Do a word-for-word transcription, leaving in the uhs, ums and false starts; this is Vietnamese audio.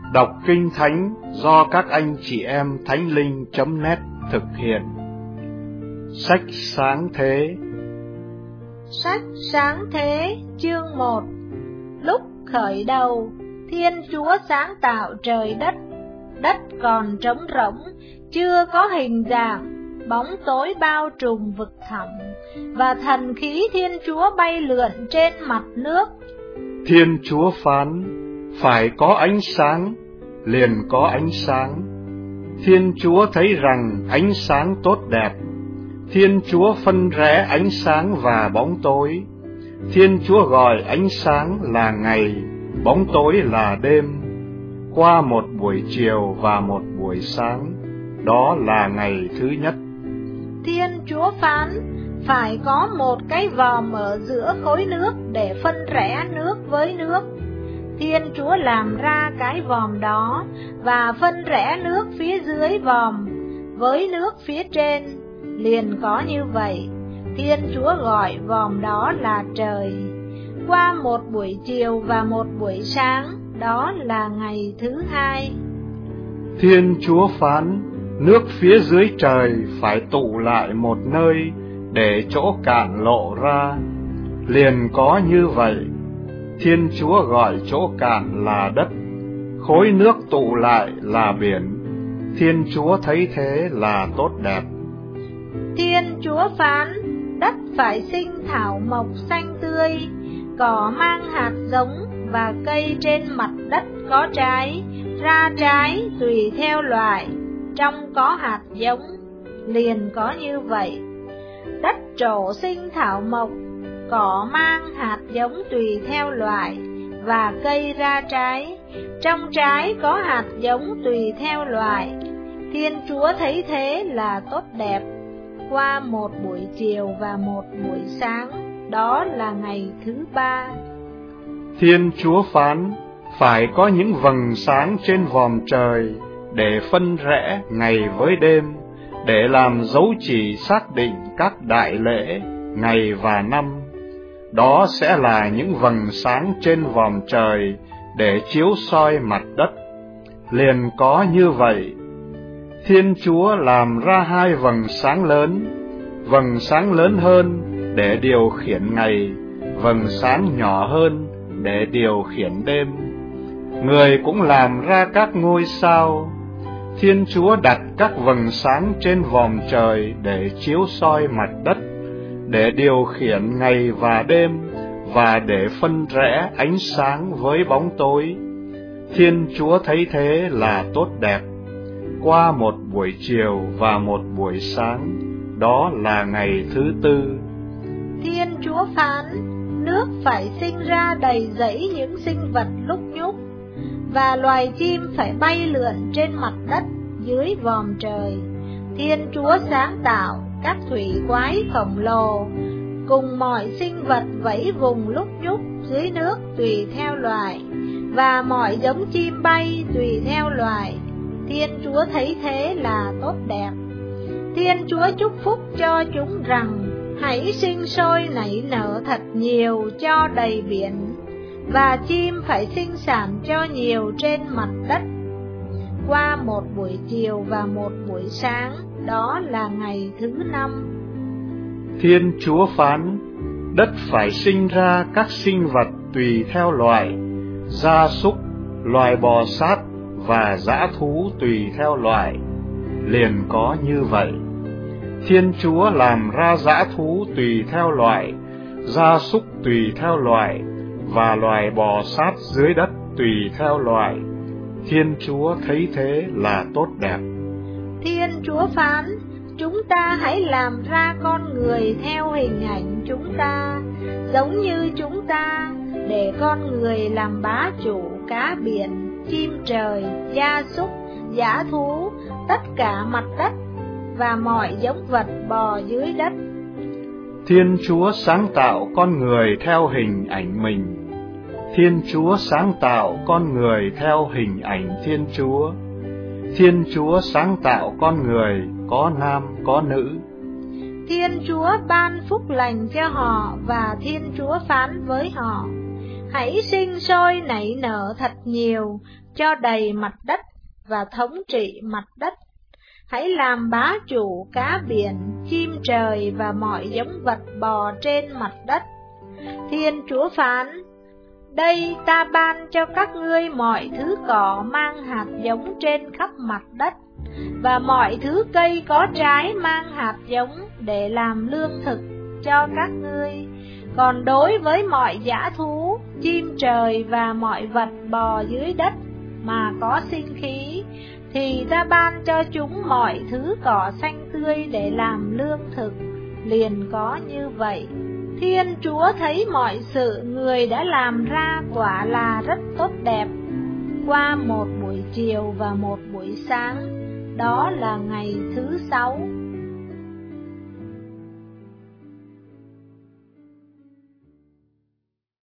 Đọc Kinh Thánh do các anh chị em thánh linh chấm net thực hiện. Sách Sáng Thế. Sách Sáng Thế chương một. Lúc khởi đầu, Thiên Chúa sáng tạo trời đất. Đất còn trống rỗng, chưa có hình dạng, bóng tối bao trùm vực thẳm, và thần khí Thiên Chúa bay lượn trên mặt nước. Thiên Chúa phán, phải có ánh sáng, liền có ánh sáng. Thiên Chúa thấy rằng ánh sáng tốt đẹp. Thiên Chúa phân rẽ ánh sáng và bóng tối. Thiên Chúa gọi ánh sáng là ngày, bóng tối là đêm. Qua một buổi chiều và một buổi sáng, đó là ngày thứ nhất. Thiên Chúa phán, phải có một cái vòm ở giữa khối nước để phân rẽ nước với nước. Thiên Chúa làm ra cái vòm đó và phân rẽ nước phía dưới vòm với nước phía trên. Liền có như vậy. Thiên Chúa gọi vòm đó là trời. Qua một buổi chiều và một buổi sáng, đó là ngày thứ hai. Thiên Chúa phán, nước phía dưới trời phải tụ lại một nơi để chỗ cạn lộ ra. Liền có như vậy. Thiên Chúa gọi chỗ cạn là đất, khối nước tụ lại là biển. Thiên Chúa thấy thế là tốt đẹp. Thiên Chúa phán, đất phải sinh thảo mộc xanh tươi, cỏ mang hạt giống và cây trên mặt đất có trái, ra trái tùy theo loại, trong có hạt giống. Liền có như vậy. Đất trổ sinh thảo mộc, cỏ mang hạt giống tùy theo loại, và cây ra trái, trong trái có hạt giống tùy theo loại. Thiên Chúa thấy thế là tốt đẹp. Qua một buổi chiều và một buổi sáng, đó là ngày thứ ba. Thiên Chúa phán, phải có những vầng sáng trên vòm trời để phân rẽ ngày với đêm, để làm dấu chỉ xác định các đại lễ, ngày và năm. Đó sẽ là những vầng sáng trên vòm trời để chiếu soi mặt đất. Liền có như vậy. Thiên Chúa làm ra hai vầng sáng lớn, vầng sáng lớn hơn để điều khiển ngày, vầng sáng nhỏ hơn để điều khiển đêm. Người cũng làm ra các ngôi sao. Thiên Chúa đặt các vầng sáng trên vòm trời để chiếu soi mặt đất, để điều khiển ngày và đêm, và để phân rẽ ánh sáng với bóng tối. Thiên Chúa thấy thế là tốt đẹp. Qua một buổi chiều và một buổi sáng, đó là ngày thứ tư. Thiên Chúa phán, nước phải sinh ra đầy dẫy những sinh vật lúc nhúc, và loài chim phải bay lượn trên mặt đất dưới vòm trời. Thiên Chúa sáng tạo các thủy quái khổng lồ, cùng mọi sinh vật vẫy vùng lúc nhúc dưới nước tùy theo loài, và mọi giống chim bay tùy theo loài. Thiên Chúa thấy thế là tốt đẹp. Thiên Chúa chúc phúc cho chúng rằng, hãy sinh sôi nảy nở thật nhiều cho đầy biển, và chim phải sinh sản cho nhiều trên mặt đất. Qua một buổi chiều và một buổi sáng, đó là ngày thứ năm. Thiên Chúa phán, đất phải sinh ra các sinh vật tùy theo loại, gia súc, loài bò sát và dã thú tùy theo loại. Liền có như vậy. Thiên Chúa làm ra dã thú tùy theo loại, gia súc tùy theo loại, và loài bò sát dưới đất tùy theo loại. Thiên Chúa thấy thế là tốt đẹp. Thiên Chúa phán, chúng ta hãy làm ra con người theo hình ảnh chúng ta, giống như chúng ta, để con người làm bá chủ cá biển, chim trời, gia súc, dã thú, tất cả mặt đất, và mọi giống vật bò dưới đất. Thiên Chúa sáng tạo con người theo hình ảnh mình. Thiên Chúa sáng tạo con người theo hình ảnh Thiên Chúa. Thiên Chúa sáng tạo con người có nam có nữ. Thiên Chúa ban phúc lành cho họ, và Thiên Chúa phán với họ, hãy sinh sôi nảy nở thật nhiều, cho đầy mặt đất và thống trị mặt đất. Hãy làm bá chủ cá biển, chim trời và mọi giống vật bò trên mặt đất. Thiên Chúa phán: đây ta ban cho các ngươi mọi thứ cỏ mang hạt giống trên khắp mặt đất, và mọi thứ cây có trái mang hạt giống để làm lương thực cho các ngươi. Còn đối với mọi dã thú, chim trời và mọi vật bò dưới đất mà có sinh khí, thì ta ban cho chúng mọi thứ cỏ xanh tươi để làm lương thực. Liền có như vậy. Thiên Chúa thấy mọi sự người đã làm ra quả là rất tốt đẹp. Qua một buổi chiều và một buổi sáng, đó là ngày thứ sáu.